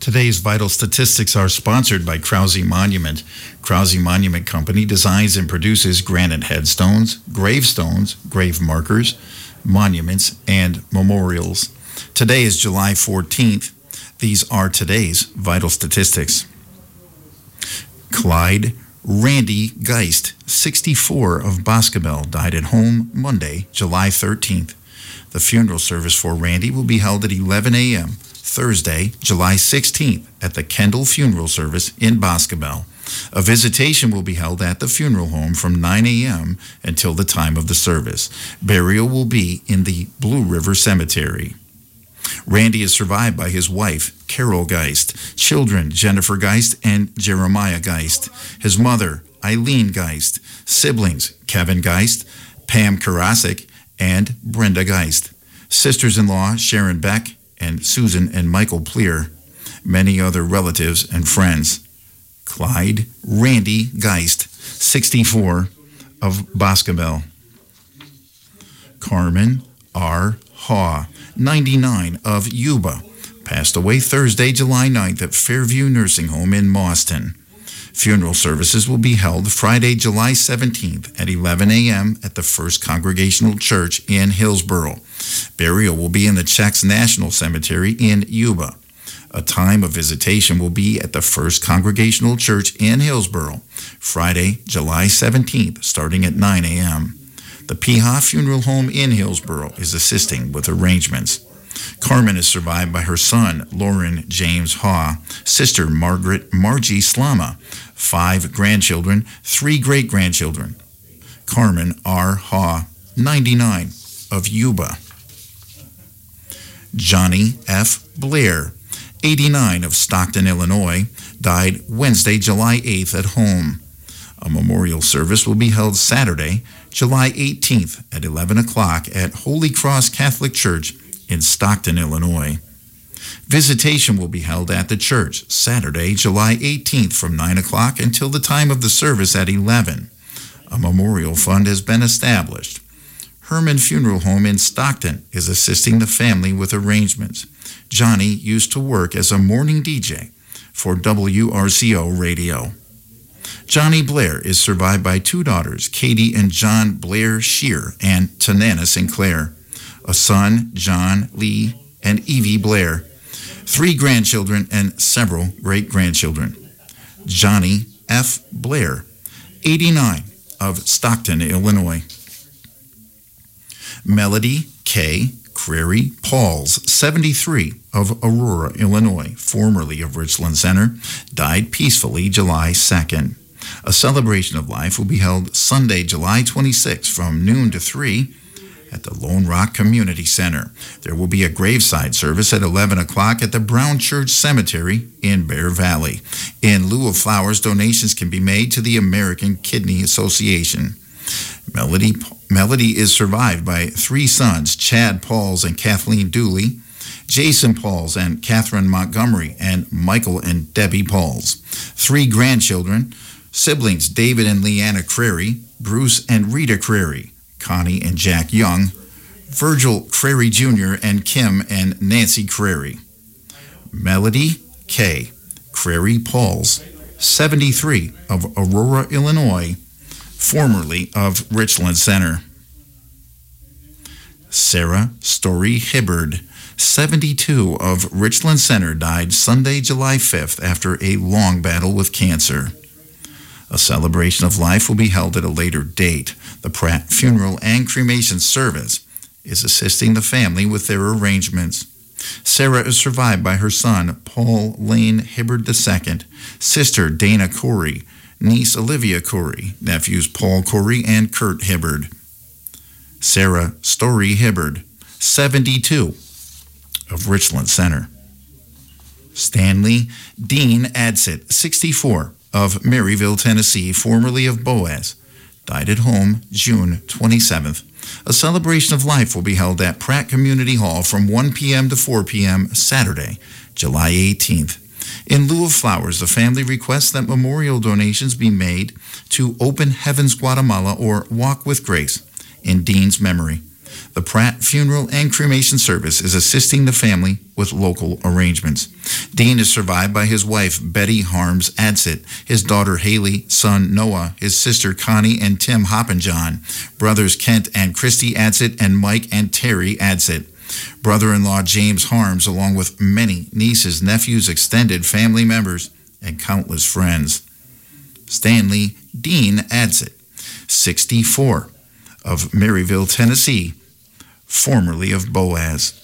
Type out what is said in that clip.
Today's vital statistics are sponsored by Krause Monument. Krause Monument Company designs and produces granite headstones, gravestones, grave markers, monuments, and memorials. Today is July 14th. These are today's vital statistics. Clyde Randy Geist, 64, of Boscobel, died at home Monday, July 13th. The funeral service for Randy will be held at 11 a.m. Thursday, July 16th at the Kendall Funeral Service in Boscobel. A visitation will be held at the funeral home from 9 a.m. until the time of the service. Burial will be in the Blue River Cemetery. Randy is survived by his wife, Carol Geist, children, Jennifer Geist and Jeremiah Geist, his mother, Eileen Geist, siblings, Kevin Geist, Pam Karasik, and Brenda Geist, sisters-in-law, Sharon Beck, and Susan and Michael Pleer, many other relatives and friends. Clyde Randy Geist, 64, of Boscobel. Carmen R. Haw, 99, of Yuba, passed away Thursday, July 9th at Fairview Nursing Home in Mauston. Funeral services will be held Friday, July 17th at 11 a.m. at the First Congregational Church in Hillsboro. Burial will be in the Czechs National Cemetery in Yuba. A time of visitation will be at the First Congregational Church in Hillsboro, Friday, July 17th, starting at 9 a.m. The Peha Funeral Home in Hillsboro is assisting with arrangements. Carmen is survived by her son, Lauren James Haw, sister Margie Slama, 5 grandchildren, 3 great-grandchildren. Carmen R. Haw, 99, of Yuba. Johnny F. Blair, 89, of Stockton, Illinois, died Wednesday, July 8th at home. A memorial service will be held Saturday, July 18th at 11 o'clock at Holy Cross Catholic Church in Stockton, Illinois. Visitation will be held at the church Saturday, July 18th from 9 o'clock until the time of the service at 11. A memorial fund has been established. Herman Funeral Home in Stockton is assisting the family with arrangements. Johnny used to work as a morning DJ for WRCO Radio. Johnny Blair is survived by 2 daughters, Katie and John Blair Shear and Tanana Sinclair, a son, John Lee and Evie Blair, 3 grandchildren and several great-grandchildren. Johnny F. Blair, 89, of Stockton, Illinois. Melody K. Crary Pauls, 73, of Aurora, Illinois, formerly of Richland Center, died peacefully July 2nd. A celebration of life will be held Sunday, July 26th from noon to 3 at the Lone Rock Community Center. There will be a graveside service at 11 o'clock at the Brown Church Cemetery in Bear Valley. In lieu of flowers, donations can be made to the American Kidney Association. Melody is survived by 3 sons, Chad Pauls and Kathleen Dooley, Jason Pauls and Catherine Montgomery, and Michael and Debbie Pauls. 3 grandchildren, siblings David and Leanna Crary, Bruce and Rita Crary, Connie and Jack Young, Virgil Crary Jr., and Kim and Nancy Crary. Melody K. Crary Pauls, 73, of Aurora, Illinois, formerly of Richland Center. Sarah Story Hibbard, 72, of Richland Center, died Sunday, July 5th after a long battle with cancer. A celebration of life will be held at a later date. The Pratt Funeral and Cremation Service is assisting the family with their arrangements. Sarah is survived by her son, Paul Lane Hibbard II, sister Dana Corey, niece Olivia Corey, nephews Paul Corey and Kurt Hibbard. Sarah Story Hibbard, 72, of Richland Center. Stanley Dean Adsit, 64, of Maryville, Tennessee, formerly of Boaz, died at home June 27th. A celebration of life will be held at Pratt Community Hall from 1 p.m. to 4 p.m. Saturday, July 18th. In lieu of flowers, the family requests that memorial donations be made to Open Heavens Guatemala or Walk with Grace in Dean's memory. The Pratt Funeral and Cremation Service is assisting the family with local arrangements. Dean is survived by his wife, Betty Harms Adsit, his daughter Haley, son Noah, his sister Connie and Tim Hoppenjohn, brothers Kent and Christy Adsit, and Mike and Terry Adsit. Brother-in-law James Harms, along with many nieces, nephews, extended family members, and countless friends. Stanley Dean Adsit, 64, of Maryville, Tennessee, formerly of Boaz.